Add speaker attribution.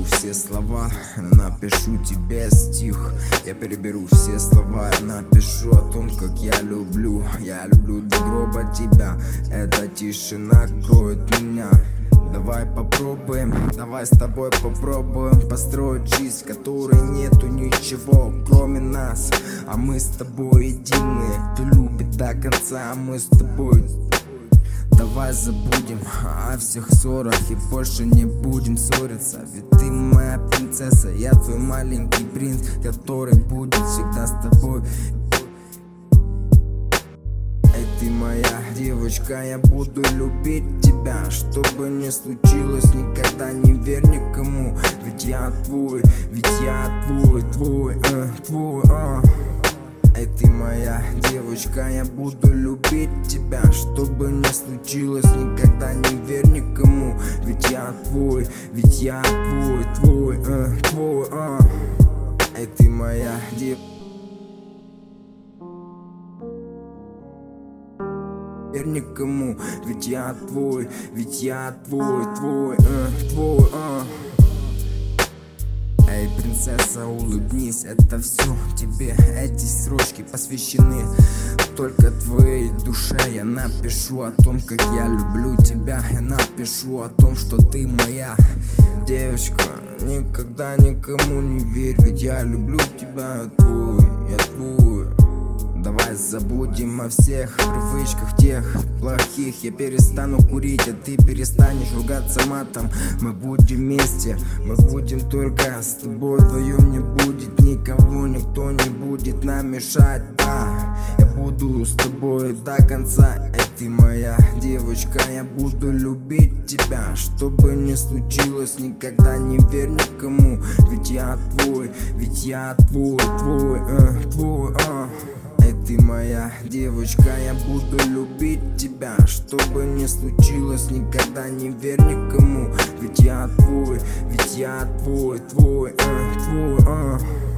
Speaker 1: все слова, напишу тебе стих. Я переберу все слова, напишу о том, как я люблю. Я люблю до гроба тебя, эта тишина кроет меня. Давай попробуем, давай с тобой попробуем построить жизнь, в которой нету ничего, кроме нас. А мы с тобой едины, кто любит до конца, а мы с тобой. Давай забудем о всех ссорах и больше не будем ссориться. Ведь ты моя принцесса, я твой маленький принц, который будет всегда с тобой. Эй, ты моя девочка, я буду любить тебя. Что бы ни случилось, никогда не верь никому. Ведь я твой, твой. Эй, ты моя девочка, я буду любить тебя. Что бы ни случилось, никогда не верь никому. Ведь я твой, твой. Эй, ты моя девочка. Верь никому, ведь я твой, твой. Эй, принцесса, улыбнись, это все тебе. Эти строчки посвящены только твоей душе. Я напишу о том, как я люблю тебя. Я напишу о том, что ты моя девочка. Никогда никому не верь, ведь я люблю тебя. Я твой. Давай забудем о всех привычках тех плохих. Я перестану курить, а ты перестанешь ругаться матом. Мы будем вместе, мы будем только с тобой. Вдвоем не будет никого, никто не будет нам мешать. Да, я буду с тобой до конца. Эй, ты моя девочка, я буду любить тебя. Что бы ни случилось, никогда не верь никому. Ведь я твой, твой. Эй, ты моя девочка, я буду любить тебя. Что бы ни случилось, никогда не верь никому. Ведь я твой, твой.